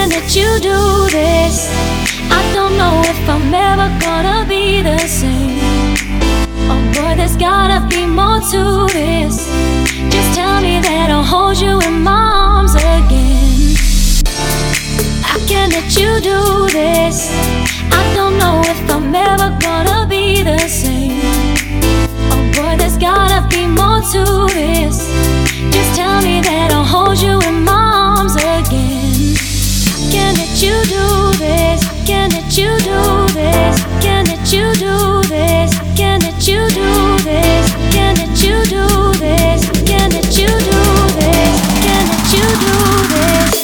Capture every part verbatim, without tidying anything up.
let you do this. I don't know if I'm ever gonna be the same. Oh boy, there's gotta be more to this. Just tell me that I'll hold you in my arms again. I can't let you do this. I don't know if I'm ever gonna be the same. Oh boy, there's gotta be more to this. Just tell me that I'll hold you in my arms again. I can't let you do this. I can't let you do this. I can't let you do this. I can't let you do this. I can't let you do this. I can't let you do this. I can't let you do this.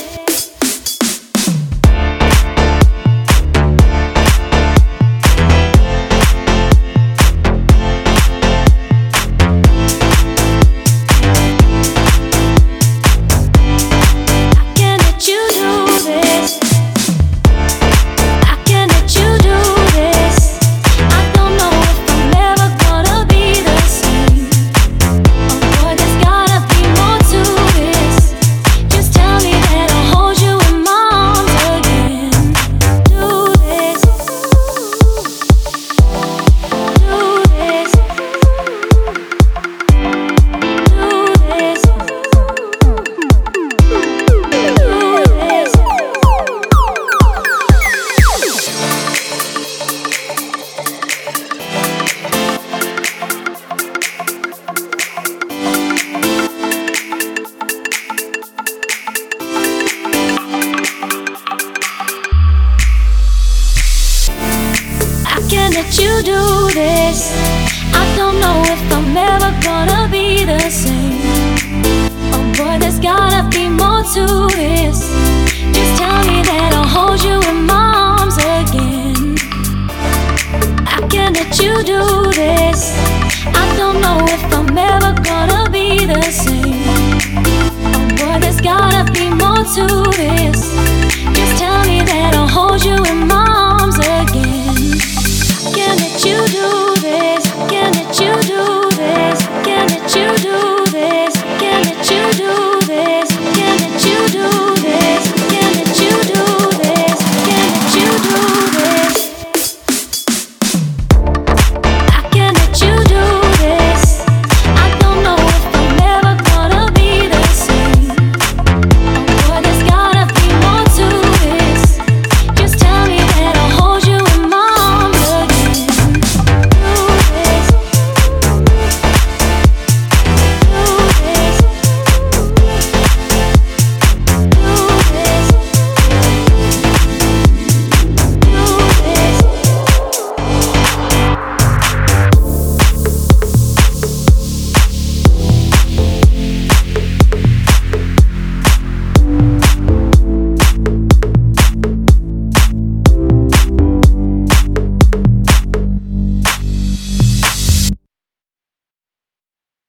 Let you do this. I don't know if I'm ever gonna be the same. Oh boy, there's gotta be more to this. Just tell me that I'll hold you in my arms again. I can't let you do this. I don't know if I'm ever gonna be the same.